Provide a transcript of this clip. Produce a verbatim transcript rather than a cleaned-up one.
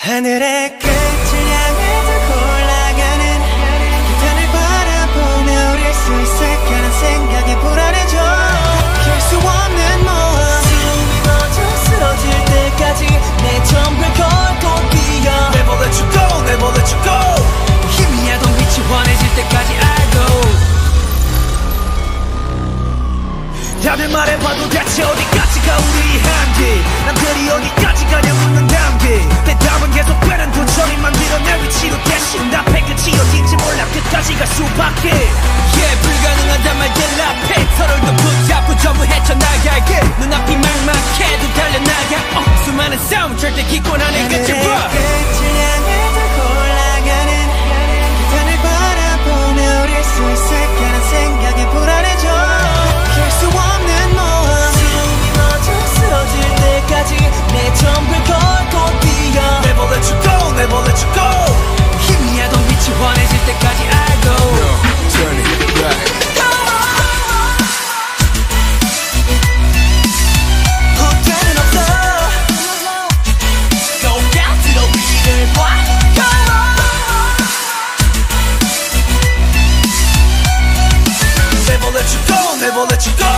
하늘의 끝을 향해 뚫고 올라가는 계단을 바라보며 우릴 수 있을까란 생각에 불안해져. 길 수 없는 모험, 숨이 멎어 쓰러질 때까지 내 전부를 걸고 뛰어. Never let you go, never let you go. 희미하던 빛이 환해질 때까지 알고. 다들 말해봐도 대체 어디까지가 우리의 한계. 남들이 어디까지 가냐 묻는단 게 대답은 계속 되는 도전이 만들어낼 위치로 대신 앞에 끝이 어딘지 몰라 끝까지 갈 수밖에. Yeah, 불가능하단 말들 앞에 서로를 더 붙잡고 전부 헤쳐나갈게. 눈앞이 막막해도 달려나가. 어, 수많은 싸움 절대 기권 안에 끝을 봐. 끝을 향해 뚫고 올라가는 계단을 바라보며 우릴 수 있을까란 생각에 불안해져. 수 없는 모험, 숨이 멎어 쓰러질 때까지 내 전부를 걸고 뛰어. Never let you go, never let you go. 희미하던 빛이 환해질 때까지 알고. Yo, turn it back. 후퇴는 없어. 고가지로 위를 봐. Never let you go, never let you go.